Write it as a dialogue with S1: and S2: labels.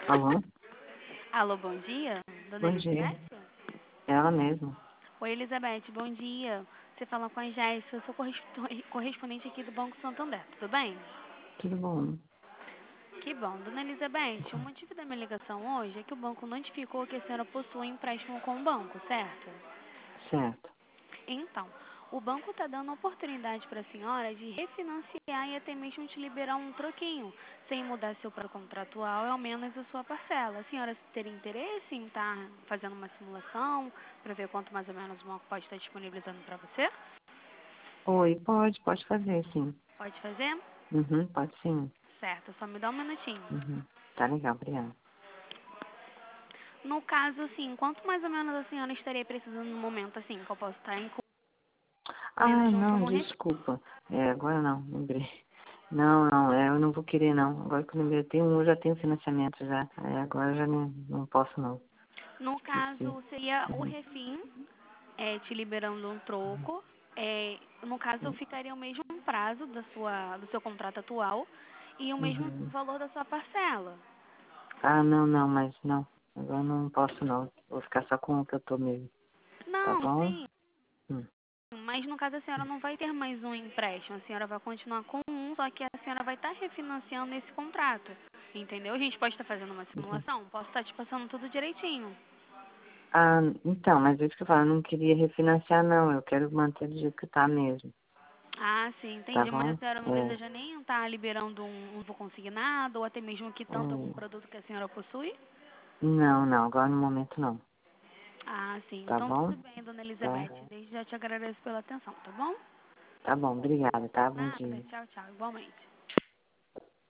S1: Alô?
S2: Alô, bom dia, dona
S1: Bom dia.
S2: Elizabeth?
S1: Ela mesma.
S2: Oi, Elizabeth, bom dia. Você fala com a Jéssica, eu sou correspondente aqui do Banco Santander, tudo bem?
S1: Tudo bom?
S2: Que bom. Dona Elizabeth, o motivo da minha ligação hoje é que o banco notificou que a senhora possui empréstimo com o banco, certo?
S1: Certo.
S2: Então, o banco está dando oportunidade para a senhora de refinanciar e até mesmo te liberar um troquinho, sem mudar seu plano contratual e ao menos a sua parcela. A senhora teria interesse em estar fazendo uma simulação para ver quanto mais ou menos o banco pode estar disponibilizando para você?
S1: Oi, pode fazer, sim.
S2: Pode fazer?
S1: Uhum, pode sim.
S2: Certo, só me dá um minutinho.
S1: Uhum. Tá legal, obrigada.
S2: No caso, assim, quanto mais ou menos a senhora estaria precisando no momento, assim, que eu posso estar incluindo
S1: Ah,
S2: junto
S1: não,
S2: no refis?
S1: desculpa. Agora não, lembrei. Não, eu não vou querer não. Agora que eu lembrei, eu já tenho financiamento já. Agora eu já não posso não.
S2: No
S1: Esqueci.
S2: caso, seria o
S1: Uhum.
S2: refim te liberando um troco. No caso, ficaria o mesmo prazo do seu contrato atual e o mesmo
S1: Uhum.
S2: valor da sua parcela.
S1: Ah, não, mas não. Agora eu não posso não. Vou ficar só com o que eu tô mesmo. Tá
S2: Não,
S1: bom?
S2: sim,
S1: Hum.
S2: mas no caso a senhora não vai ter mais um empréstimo, a senhora vai continuar com um, só que a senhora vai estar refinanciando esse contrato. Entendeu? A gente pode estar fazendo uma
S1: Entendi.
S2: simulação, posso estar te passando tudo direitinho.
S1: Ah, então, mas é isso que eu falo, eu não queria refinanciar não, eu quero manter do jeito que tá mesmo,
S2: Ah, sim,
S1: tá
S2: entendi. Mas a
S1: bom?
S2: senhora não deseja nem estar liberando um consignado ou até mesmo quitando algum
S1: É,
S2: produto que a senhora possui?
S1: não, agora no momento não,
S2: Ah, sim.
S1: tá
S2: Então
S1: bom?
S2: tudo bem, dona
S1: Tá?
S2: Elizabeth. Desde já te agradeço pela atenção, tá bom?
S1: Tá bom, obrigada, tá? Bom
S2: Nada.
S1: dia.
S2: Tchau, tchau. Igualmente.